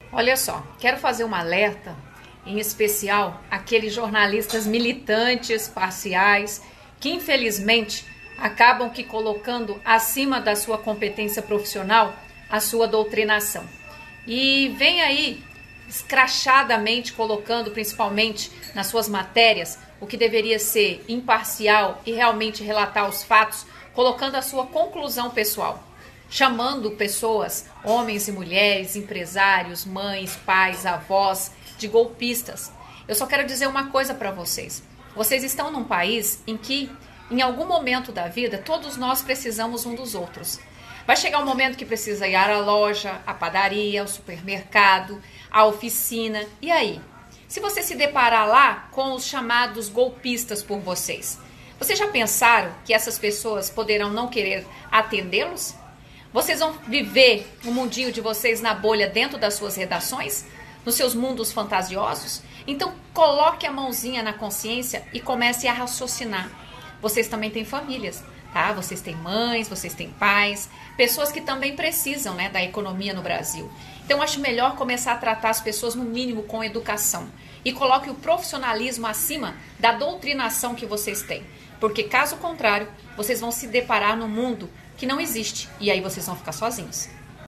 Olha só, quero fazer um alerta, em especial aqueles jornalistas militantes, parciais, que infelizmente acabam que colocando acima da sua competência profissional a sua doutrinação. E vem aí escrachadamente colocando, principalmente nas suas matérias, o que deveria ser imparcial e realmente relatar os fatos, colocando a sua conclusão pessoal, chamando pessoas, homens e mulheres, empresários, mães, pais, avós, de golpistas. Eu só quero dizer uma coisa para vocês. Vocês estão num país em que, em algum momento da vida, todos nós precisamos um dos outros. Vai chegar um momento que precisa ir à loja, à padaria, ao supermercado, à oficina. E aí? Se você se deparar lá com os chamados golpistas por vocês já pensaram que essas pessoas poderão não querer atendê-los? Vocês vão viver o mundinho de vocês na bolha dentro das suas redações? Nos seus mundos fantasiosos? Então coloque a mãozinha na consciência e comece a raciocinar. Vocês também têm famílias, tá? Vocês têm mães, vocês têm pais, pessoas que também precisam, né, da economia no Brasil. Então acho melhor começar a tratar as pessoas no mínimo com educação. E coloque o profissionalismo acima da doutrinação que vocês têm. Porque caso contrário, vocês vão se deparar num mundo que não existe. E aí vocês vão ficar sozinhos.